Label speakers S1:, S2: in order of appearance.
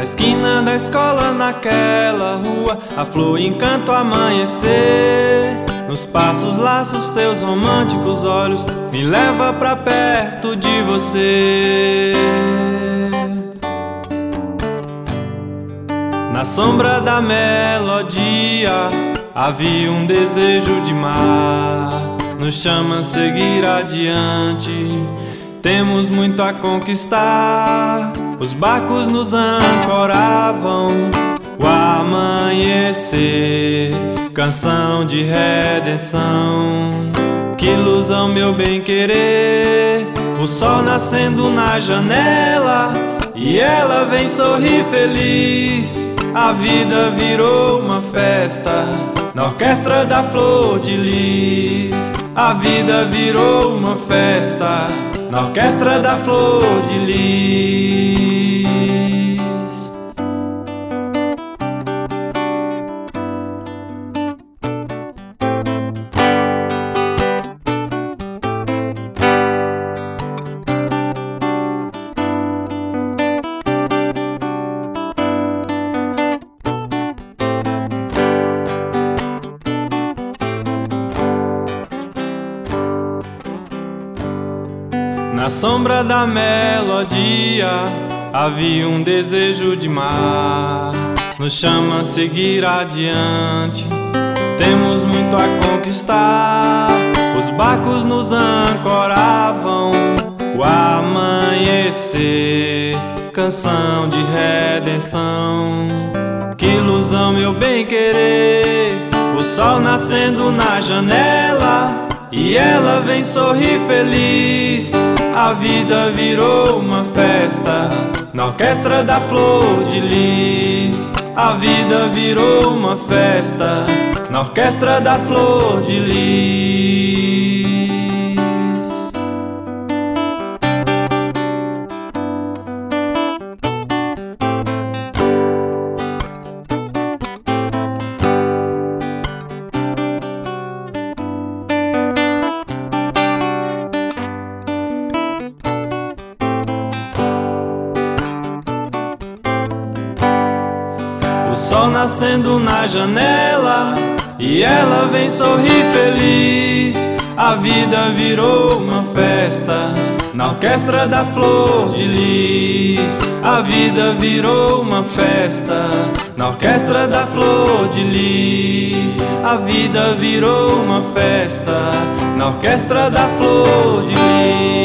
S1: esquina da escola, naquela rua, a flor encanta o amanhecer. Nos passos, laços, teus românticos olhos me leva pra perto de você. Na sombra da melodia havia um desejo de mar, nos chama a seguir adiante. Temos muito a conquistar. Os barcos nos ancoravam, o amanhecer, canção de redenção. Que ilusão, meu bem-querer, o sol nascendo na janela e ela vem sorrir feliz. A vida virou uma festa na orquestra da flor de lis. A vida virou uma festa na orquestra da flor de lis. Na sombra da melodia havia um desejo de mar, nos chama a seguir adiante. Temos muito a conquistar. Os barcos nos ancoravam, o amanhecer, canção de redenção. Que ilusão, meu bem-querer, o sol nascendo na janela e ela vem sorrir feliz. A vida virou uma festa na orquestra da flor de lis. A vida virou uma festa na orquestra da flor de lis. O sol nascendo na janela e ela vem sorrir feliz. A vida virou uma festa na orquestra da flor de lis. A vida virou uma festa na orquestra da flor de lis. A vida virou uma festa na orquestra da flor de lis.